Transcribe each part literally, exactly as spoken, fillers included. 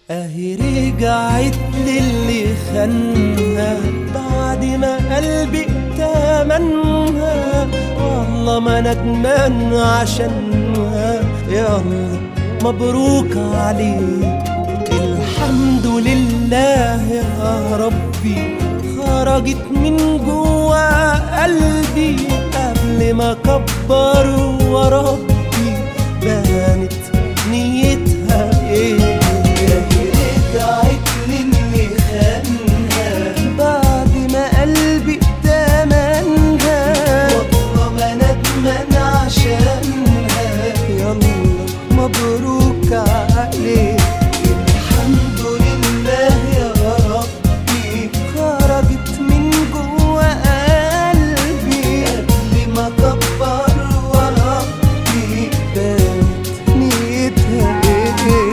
اهي رجعت للي خانها بعد ما قلبي اتمنها، والله ما ندمان عشانها، يلا مبروك عليك. الحمد لله يا ربي خرجت من جوا قلبي قبل ما كبر وربي بانت نيتها ايه. رجعت للي خانها بعد ما قلبي اتمنها، والله ما ندمان عشانها، يلا مبروك عليك. الحمد لله يا ربي خرجت من جوا قلبي قبل ما كبر وربي بانت نيتها ايه.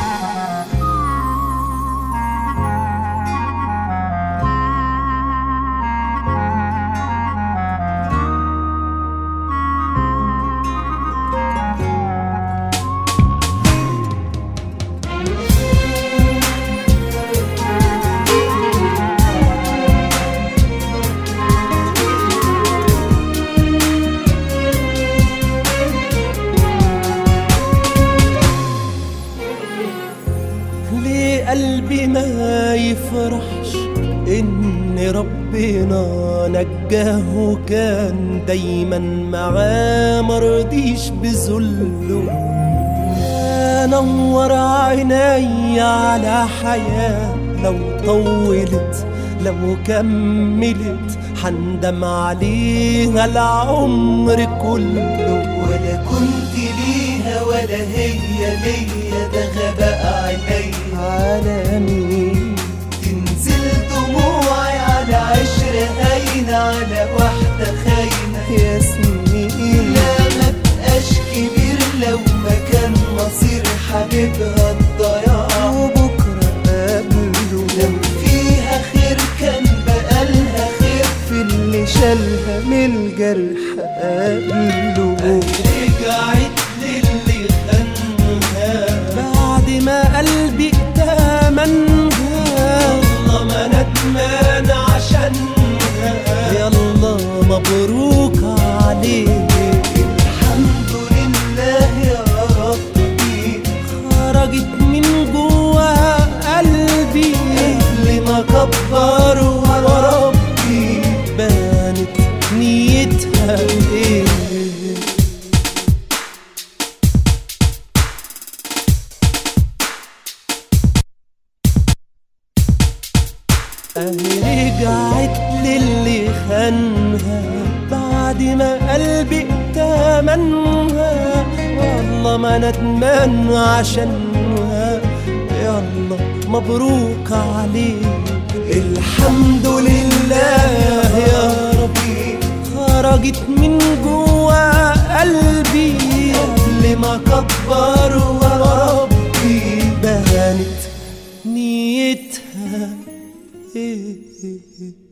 ليه قلبي ما يفرحش إن ربنا نجاه وكان دايما معاه مرضيش بذله. نور عيني على حياة لو طولت لو كملت حندم عليها العمر كله. ولا كنت ليها ولا هي ليا، ده غباء عيني على مين. تنزل دموعي على عشرة هاينة على واحدة خاينة يا سنين. لا ما بقاش كبير لو ما كان مصير حبيبها الضياع وبكرة قبله. لو فيها خير كان بقالها خير في اللي شالها من الجرح قبله. رجعت للي خانها بعد ما قلبي اتمنها، والله ما ندمان عشانها، يلا مبروك عليك. الحمد لله يا ربي خرجت من جوا قلبي قبل ما كبر وربي بانت نيتها ايه. اهي رجعت للي خانها بعد ما قلبي اتمنها، والله ما ندمان عشانها، يلا مبروك عليك. الحمد لله يا ربي خرجت من جوا قلبي قبل ما كبر وربي بانت نيتها إيه.